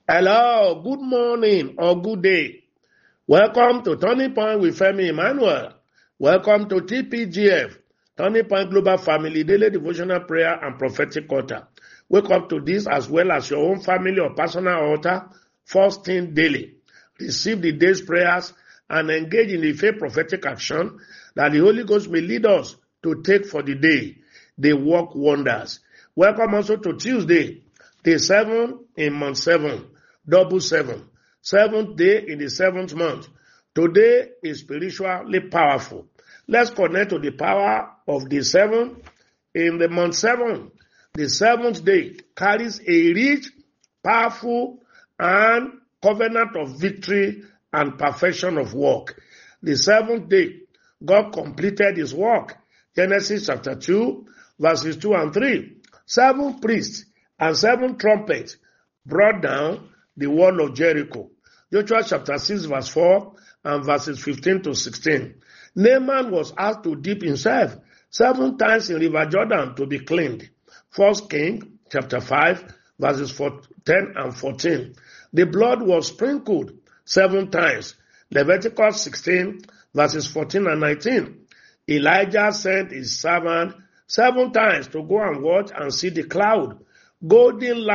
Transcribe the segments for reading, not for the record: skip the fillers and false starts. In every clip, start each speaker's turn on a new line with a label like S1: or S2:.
S1: Hello, good morning or good day. Welcome to Turning Point with Femi Emmanuel. Welcome to TPGF, Turning Point Global Family Daily Devotional Prayer and Prophetic Altar. Wake up to this as well as your own family or personal altar, first thing daily. Receive the day's prayers and engage in the faith prophetic action that the Holy Ghost may lead us to take for the day. They work wonders. Welcome also to Tuesday, day 7 in month 7, double 7. Seventh day in the 7th month. Today is spiritually powerful. Let's connect to the power of the 7 in the month 7. The 7th day carries a rich, powerful, and covenant of victory and perfection of work. The 7th day, God completed his work. Genesis chapter 2, verses 2 and 3. 7 priests and 7 trumpets brought down the wall of Jericho. Joshua chapter 6 verse 4 and verses 15 to 16. Naaman was asked to dip himself 7 times in River Jordan to be cleaned. 1 King chapter 5 verses 10 and 14. The blood was sprinkled 7 times. Leviticus 16 verses 14 and 19. Elijah sent his servant 7 times to go and watch and see the cloud. Golden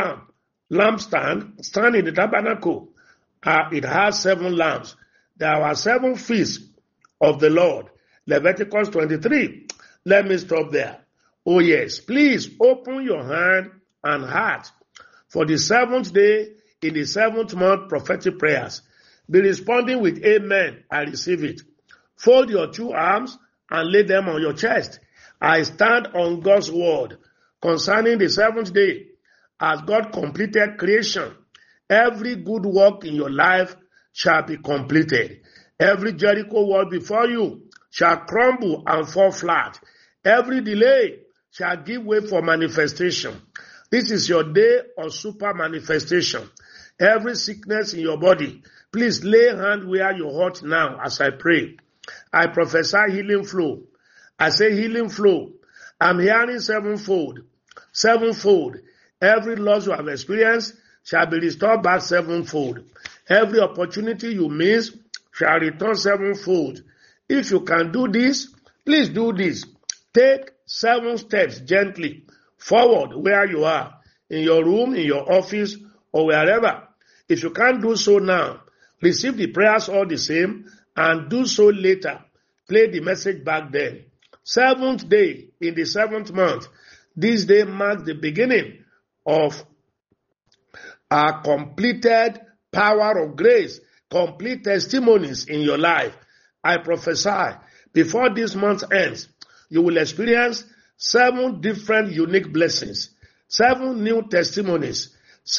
S1: lampstand stand in the tabernacle. It has 7 lamps. There were 7 feasts of the Lord. Leviticus 23. Let me stop there. Oh yes, please open your hand and heart for the 7th day in the 7th month prophetic prayers. Be responding with amen. I receive it. Fold your 2 arms and lay them on your chest. I stand on God's word concerning the 7th day. As God completed creation, every good work in your life shall be completed. Every Jericho wall before you shall crumble and fall flat. Every delay shall give way for manifestation. This is your day of super manifestation. Every sickness in your body, please lay hand where you're hurt now as I pray. I prophesy healing flow. I say healing flow. I'm hearing sevenfold. Sevenfold. Every loss you have experienced shall be restored back sevenfold. Every opportunity you miss shall return sevenfold. If you can do this, please do this. Take 7 steps gently forward where you are, in your room, in your office, or wherever. If you can't do so now, receive the prayers all the same and do so later. Play the message back then. 7th day in the 7th month. This day marks the beginning of a completed power of grace, complete testimonies in your life. I prophesy before this month ends, you will experience 7 different unique blessings, 7 new testimonies,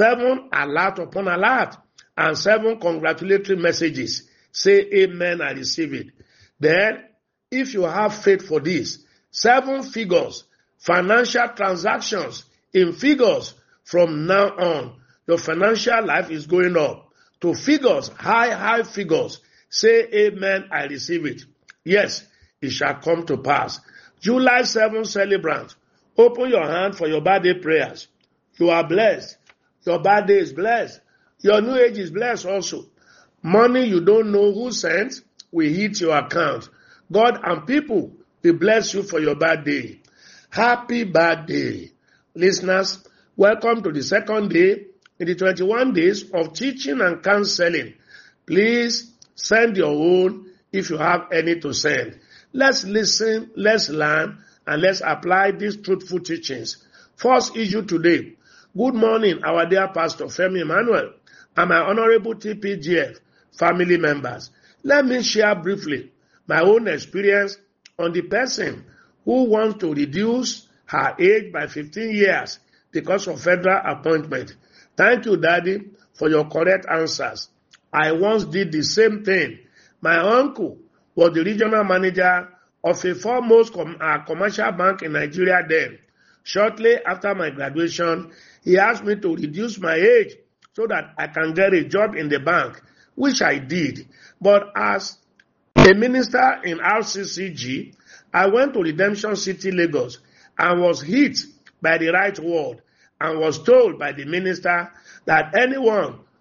S1: 7 alert upon alert, and 7 congratulatory messages. Say amen, I receive it. Then, if you have faith for this, 7 figures, financial transactions in figures from now on. Your financial life is going up to figures, high figures. Say amen, I receive it. Yes, it shall come to pass. July 7 celebrant, open your hand for your birthday prayers. You are blessed. Your birthday is blessed. Your new age is blessed also. Money you don't know who sent will hit your account. God and people will bless you for your birthday. Happy birthday. Listeners, welcome to the 2nd day in the 21 days of teaching and counseling. Please send your own if you have any to send. Let's listen, let's learn, and let's apply these truthful teachings. First issue today. Good morning, our dear Pastor Femi Emmanuel and my honorable TPGF family members. Let me share briefly my own experience on the person who wants to reduce her age by 15 years because of federal appointment. Thank you, Daddy, for your correct answers. I once did the same thing. My uncle was the regional manager of a foremost commercial bank in Nigeria then. Shortly after my graduation, he asked me to reduce my age so that I can get a job in the bank, which I did. But as a minister in RCCG, I went to Redemption City, Lagos, and was hit by the right word and was told by the minister that anyone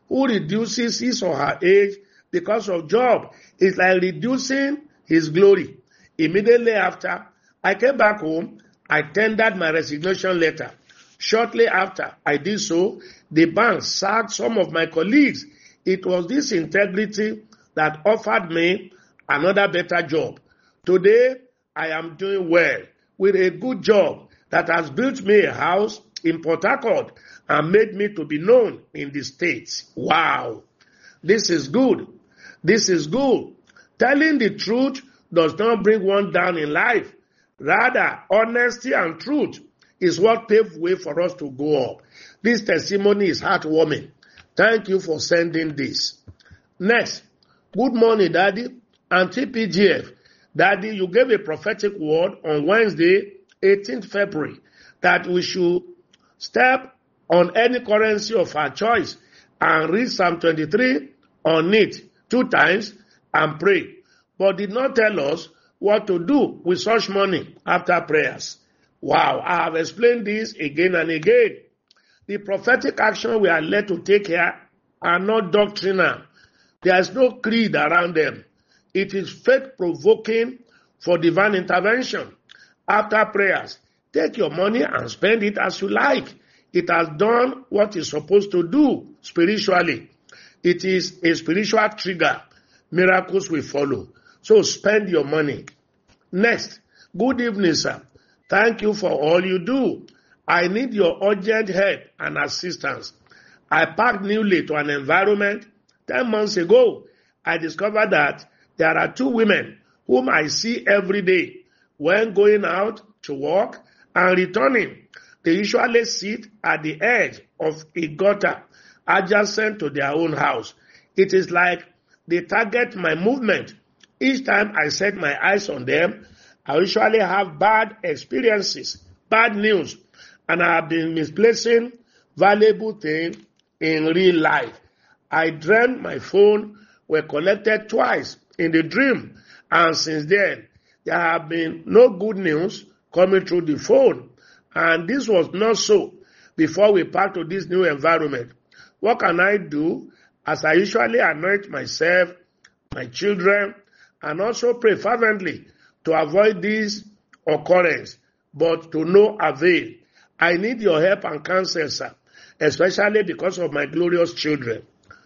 S1: who reduces his or her age because of job is like reducing his glory. Immediately after, I came back home. I tendered my resignation letter. Shortly after I did so, the bank sacked some of my colleagues. It was this integrity that offered me another better job. Today, I am doing well with a good job that has built me a house in Port Harcourt and made me to be known in the States. Wow. This is good. This is good. Telling the truth does not bring one down in life. Rather, honesty and truth is what paved way for us to go up. This testimony is heartwarming. Thank you for sending this. Next, good morning, Daddy and TPGF. Daddy, you gave a prophetic word on Wednesday, 18th February, that we should step on any currency of our choice and read Psalm 23 on it 2 times and pray, but did not tell us what to do with such money after prayers. Wow, I have explained this again and again. The prophetic action we are led to take here are not doctrinal. There is no creed around them. It is faith-provoking for divine intervention. After prayers, take your money and spend it as you like. It has done what it's supposed to do spiritually. It is a spiritual trigger. Miracles will follow. So spend your money. Next, good evening, sir. Thank you for all you do. I need your urgent help and assistance. I packed newly to an environment. 10 months ago, I discovered that there are 2 women whom I see every day when going out to work and returning. They usually sit at the edge of a gutter adjacent to their own house. It is like they target my movement. Each time I set my eyes on them, I usually have bad experiences, bad news, and I have been misplacing valuable things in real life. I dreamt my phone were collected twice in the dream, and since then, there have been no good news coming through the phone. And this was not so before we packed to this new environment. What can I do? As I usually anoint myself, my children, and also pray fervently to avoid this occurrence, but to no avail. I need your help and counsel, sir, especially because of my glorious children.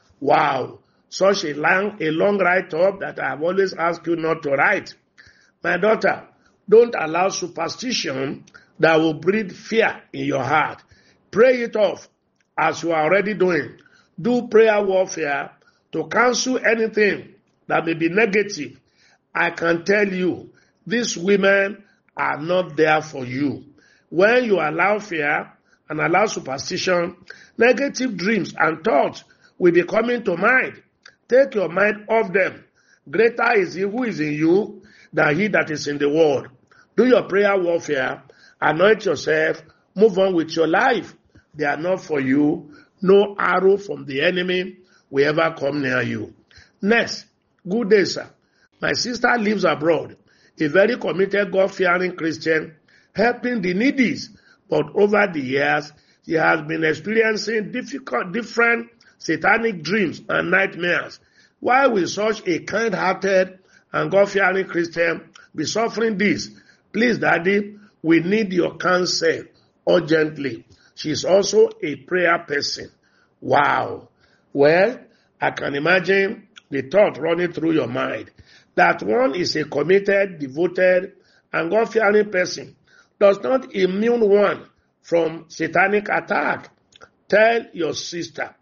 S1: Wow, such a long write-up that I have always asked you not to write. My daughter, don't allow superstition that will breed fear in your heart. Pray it off as you are already doing. Do prayer warfare to cancel anything that may be negative. I can tell you, these women are not there for you. When you allow fear and allow superstition, negative dreams and thoughts will be coming to mind. Take your mind off them. Greater is he who is in you than he that is in the world. Do your prayer warfare, anoint yourself, move on with your life. They are not for you. No arrow from the enemy will ever come near you. Next, good day, sir. My sister lives abroad, a very committed, God-fearing Christian, helping the needy. But over the years, she has been experiencing different satanic dreams and nightmares. Why will such a kind-hearted and God-fearing Christian be suffering this? Please, Daddy, we need your counsel urgently. She is also a prayer person. Wow. Well, I can imagine the thought running through your mind that one is a committed, devoted, and God-fearing person does not immune one from satanic attack. Tell your sister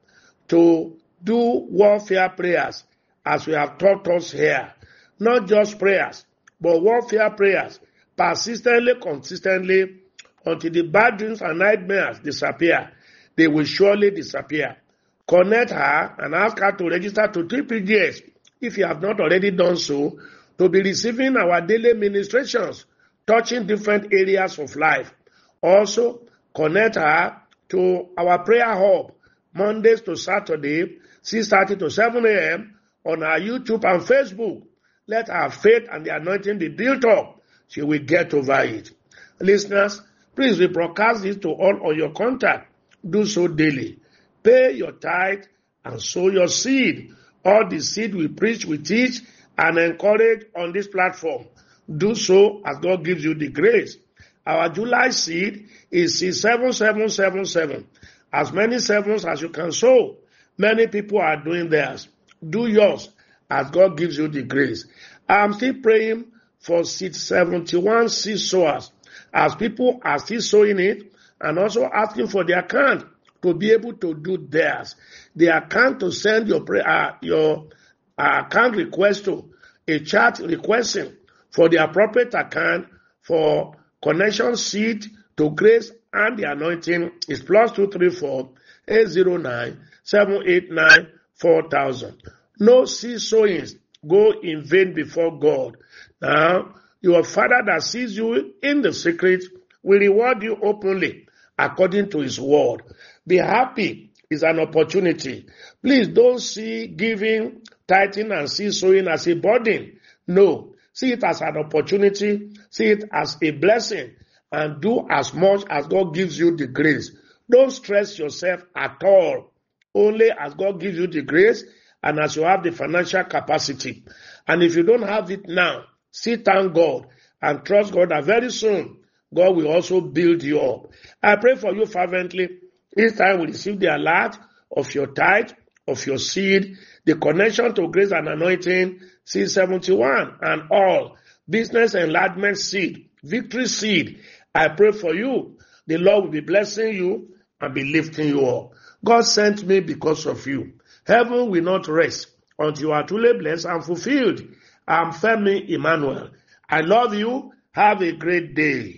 S1: to do warfare prayers as we have taught us here. Not just prayers, but warfare prayers, persistently, consistently, until the bad dreams and nightmares disappear. They will surely disappear. Connect her and ask her to register to TPGS if you have not already done so, to be receiving our daily ministrations touching different areas of life. Also, connect her to our prayer hub Mondays to Saturday, 6:30 to 7 a.m. on our YouTube and Facebook. Let our faith and the anointing be built up. She will get over it. Listeners, please rebroadcast this to all of your contacts. Do so daily. Pay your tithe and sow your seed. All the seed we preach, we teach, and encourage on this platform. Do so as God gives you the grace. Our July seed is 7777. As many sevens as you can sow. Many people are doing theirs. Do yours as God gives you the grace. I'm still praying for seed 71 seed sowers, as people are still sowing it, and also asking for the account to be able to do theirs. The account to send your account request to, a chat requesting for the appropriate account for connection seed to grace and the anointing is +234 809 789 4000. No seed sowings go in vain before God. Now, your Father that sees you in the secret will reward you openly according to his word. Be happy is an opportunity. Please don't see giving, tithing, and seed sowing as a burden. No, see it as an opportunity. See it as a blessing, and do as much as God gives you the grace. Don't stress yourself at all. Only as God gives you the grace and as you have the financial capacity. And if you don't have it now, still thank God and trust God that very soon God will also build you up. I pray for you fervently. Each time we receive the alert of your tithe, of your seed, the connection to grace and anointing, seed 71 and all, business enlargement seed, victory seed, I pray for you. The Lord will be blessing you and be lifting you up. God sent me because of you. Heaven will not rest until you are truly blessed and fulfilled. I'm Femi Emmanuel. I love you. Have a great day.